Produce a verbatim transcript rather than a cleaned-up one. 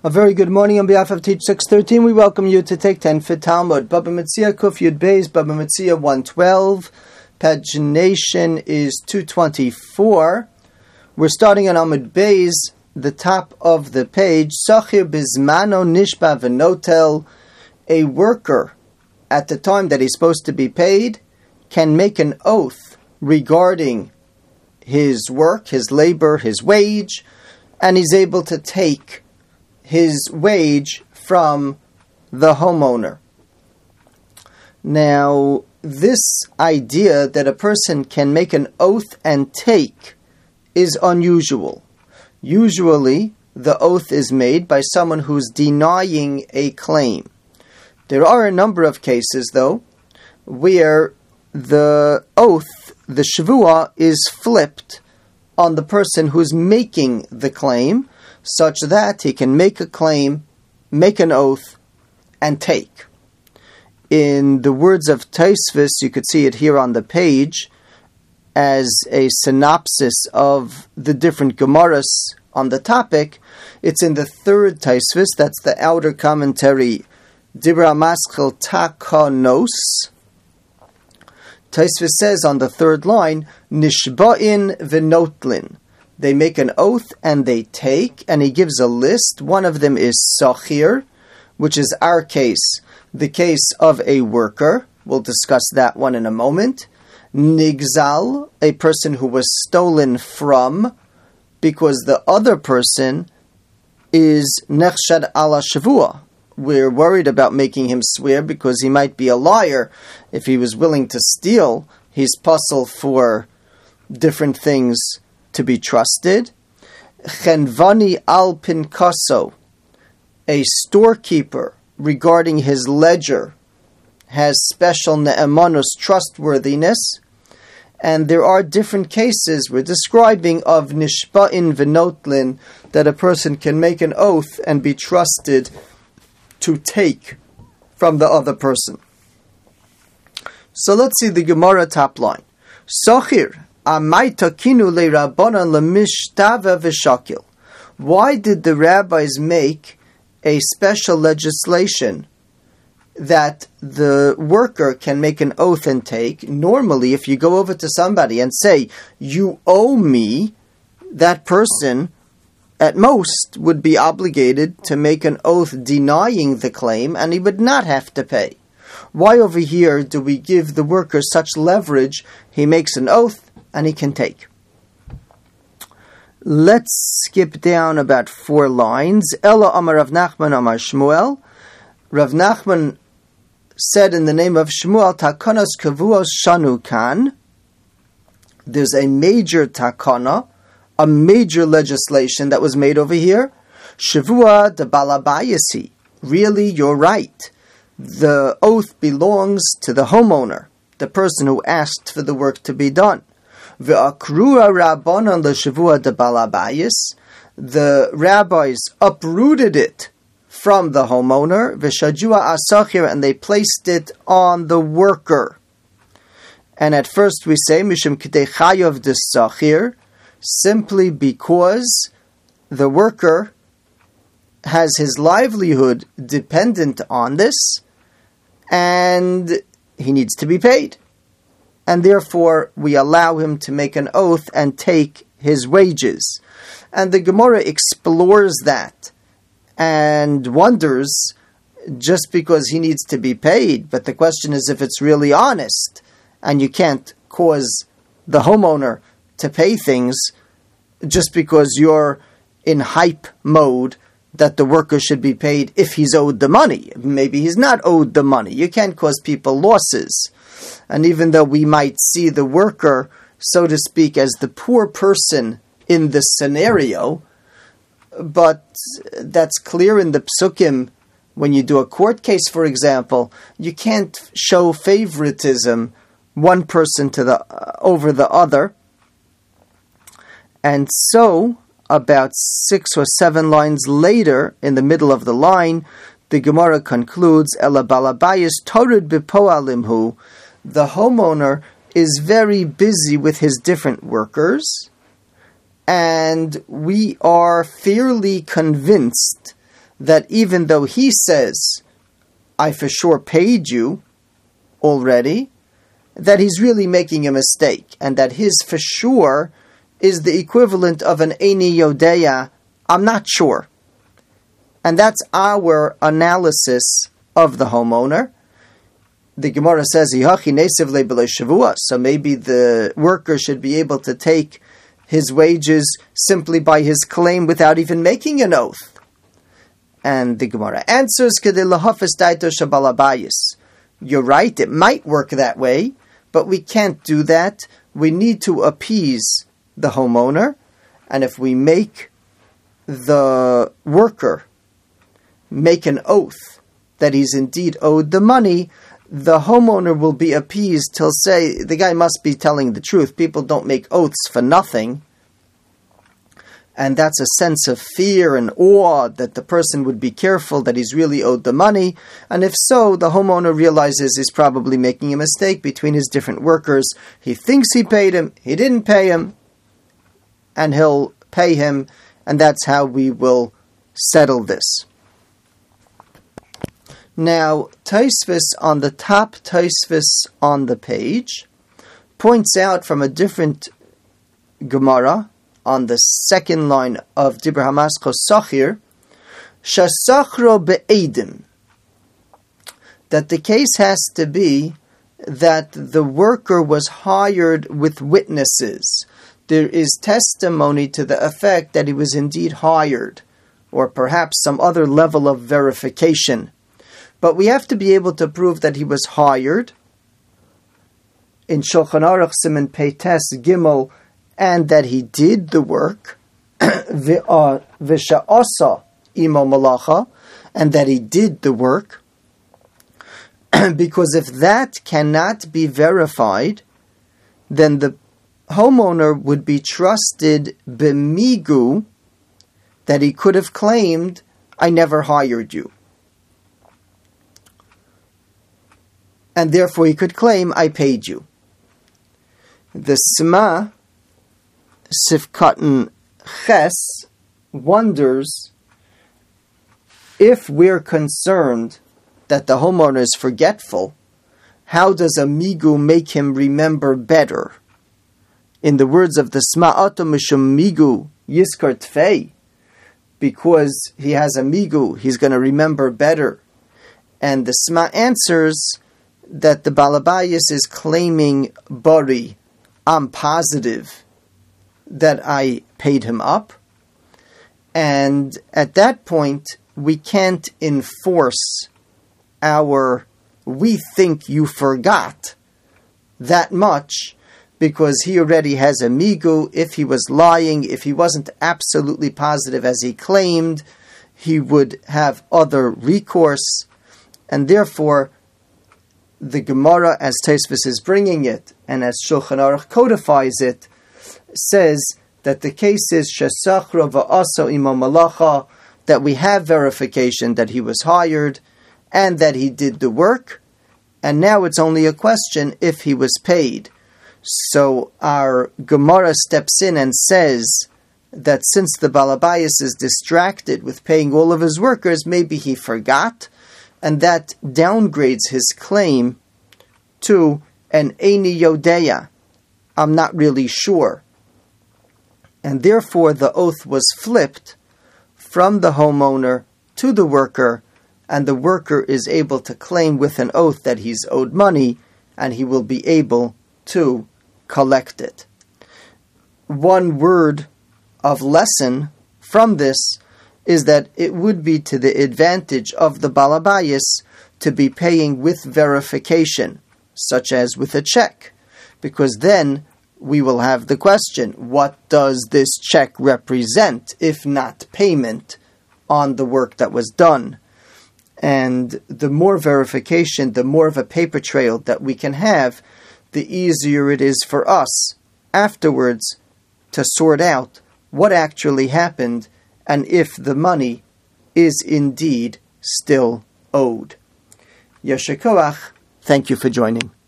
A very good morning on behalf of Teach six thirteen. We welcome you to take ten for Talmud. Baba Metzia Kuf Yud Beis, Baba Metzia one twelve. Pagination is two twenty-four. We're starting on Amud Beis, the top of the page. Sachir Bizmano Nishba Venotel. A worker, at the time that he's supposed to be paid, can make an oath regarding his work, his labor, his wage, and he's able to take his wage from the homeowner. Now, this idea that a person can make an oath and take is unusual. Usually, the oath is made by someone who's denying a claim. There are a number of cases, though, where the oath, the shvuah, is flipped on the person who's making the claim, such that he can make a claim, make an oath, and take. In the words of Tosfos, you could see it here on the page, as a synopsis of the different Gemaras on the topic. It's in the third Tosfos, that's the outer commentary, Dibra Maschil Takanos. Tosfos says on the third line, Nishba'in v'notlin. They make an oath and they take, and he gives a list. One of them is Sachir, which is our case, the case of a worker. We'll discuss that one in a moment. Nigzal, a person who was stolen from, because the other person is Nechshad ala Shavua. We're worried about making him swear because he might be a liar. If he was willing to steal, he's puzzled for different things to be trusted. Chenvani al pinkaso, a storekeeper regarding his ledger, has special ne'emanus, trustworthiness. And there are different cases we're describing of nishba'in v'notlin, that a person can make an oath and be trusted to take from the other person. So let's see the Gemara top line. Sachir Why did the rabbis make a special legislation that the worker can make an oath and take? Normally, if you go over to somebody and say, you owe me, that person at most would be obligated to make an oath denying the claim, and he would not have to pay. Why over here do we give the worker such leverage? He makes an oath and he can take. Let's skip down about four lines. Ella Amar Rav Nachman Amar Shmuel. Rav Nachman said in the name of Shmuel, Takanos Kavuos Shanu Kan. There's a major takana, a major legislation that was made over here. Shavua de Balabayasi. Really, you're right. The oath belongs to the homeowner, the person who asked for the work to be done. Ve'akrua rabbanon l'shavua de balabayis. The rabbis uprooted it from the homeowner. Ve'shajua asachir, and they placed it on the worker. And at first we say mishum k'dei chayav de sachir, simply because the worker has his livelihood dependent on this, and he needs to be paid. And therefore, we allow him to make an oath and take his wages. And the Gemara explores that and wonders, just because he needs to be paid, but the question is if it's really honest, and you can't cause the homeowner to pay things just because you're in hype mode that the worker should be paid if he's owed the money. Maybe he's not owed the money. You can't cause people losses. And even though we might see the worker, so to speak, as the poor person in the scenario, but that's clear in the psukim. When you do a court case, for example, you can't show favoritism, one person to the uh, over the other. And so, about six or seven lines later, in the middle of the line, the Gemara concludes, Ela balabayis torid bipoalimhu. The homeowner is very busy with his different workers, and we are fairly convinced that even though he says, I for sure paid you already, that he's really making a mistake, and that his for sure is the equivalent of an Eini Yodeya, I'm not sure. And that's our analysis of the homeowner. The Gemara says, so maybe the worker should be able to take his wages simply by his claim without even making an oath. And the Gemara answers, you're right, it might work that way, but we can't do that. We need to appease the homeowner, and if we make the worker make an oath that he's indeed owed the money, the homeowner will be appeased. He'll say, the guy must be telling the truth. People don't make oaths for nothing. And that's a sense of fear and awe that the person would be careful that he's really owed the money. And if so, the homeowner realizes he's probably making a mistake between his different workers. He thinks he paid him, he didn't pay him, and he'll pay him, and that's how we will settle this. Now, Tosfos on the top, Tosfos on the page, points out from a different Gemara, on the second line of Dibur Hamaskos Sachir, Shasachro be'edim, that the case has to be that the worker was hired with witnesses. There is testimony to the effect that he was indeed hired, or perhaps some other level of verification. But we have to be able to prove that he was hired. In Shulchan Aruch Siman Peites Gimel, and that he did the work, v'sha'asa imo malacha, and that he did the work, because if that cannot be verified, then the homeowner would be trusted b'migu, that he could have claimed, I never hired you. And therefore he could claim, I paid you. The Sma Sifkatan Ches wonders if we're concerned that the homeowner is forgetful, how does a migu make him remember better? In the words of the Sma Ato Mishum Migu Yiskar Tfei, because he has a migu, he's going to remember better. And the Sma answers that the Balabayas is claiming Bari, I'm positive that I paid him up, and at that point we can't enforce our we think you forgot that much, because he already has a migu. If he was lying, if he wasn't absolutely positive as he claimed, he would have other recourse, and therefore the Gemara, as Tosfos is bringing it, and as Shulchan Aruch codifies it, says that the case is shesachro va'aso imo malacha, that we have verification that he was hired and that he did the work, and now it's only a question if he was paid. So our Gemara steps in and says that since the Balabayas is distracted with paying all of his workers, maybe he forgot, and that downgrades his claim to an Eini Yodeya, I'm not really sure. And therefore the oath was flipped from the homeowner to the worker, and the worker is able to claim with an oath that he's owed money, and he will be able to collect it. One word of lesson from this is that it would be to the advantage of the Balabayas to be paying with verification, such as with a check, because then we will have the question, what does this check represent, if not payment on the work that was done? And the more verification, the more of a paper trail that we can have, the easier it is for us afterwards to sort out what actually happened and if the money is indeed still owed. Yasher koach, thank you for joining.